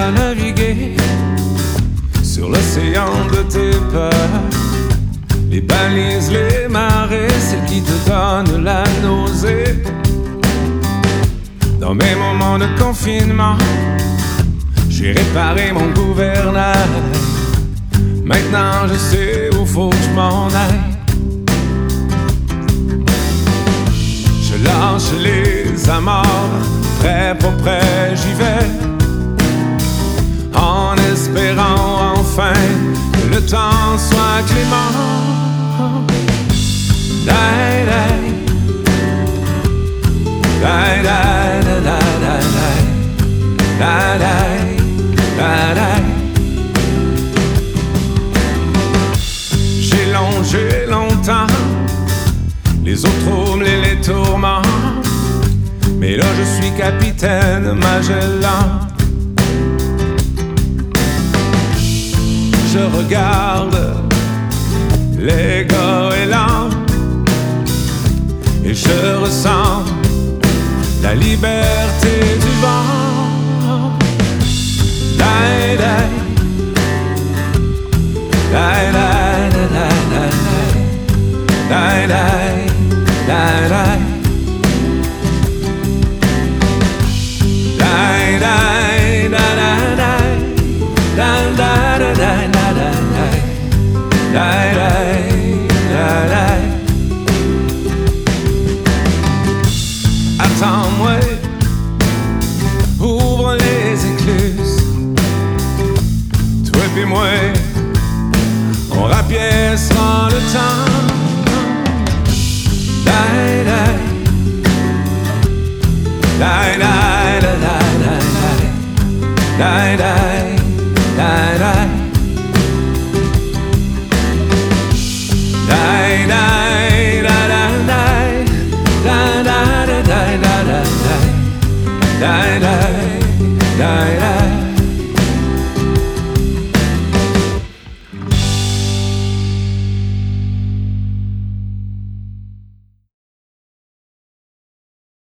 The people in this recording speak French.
à naviguer sur l'océan de tes peurs. Les balises, les marées, celles qui te donnent la nausée. Dans mes moments de confinement, j'ai réparé mon gouvernail. Maintenant je sais où faut que je m'en aille. Je lâche les amarres, prêt pour prêt j'y vais, en espérant enfin que le temps soit clément. Die, die. Die, die, die, die, die, die, die. J'ai longé longtemps les eaux troubles et les tourments, mais là je suis capitaine Magellan. Je regarde les goélands et je ressens la liberté du vent. Die, die. Die, die, die, die, die, die, die, die. Die, die, die, die, die, die, die, die, die. Attends-moi, ouvre les écluses. Toi et moi, on rapiècera le temps. Die, die. Die, die.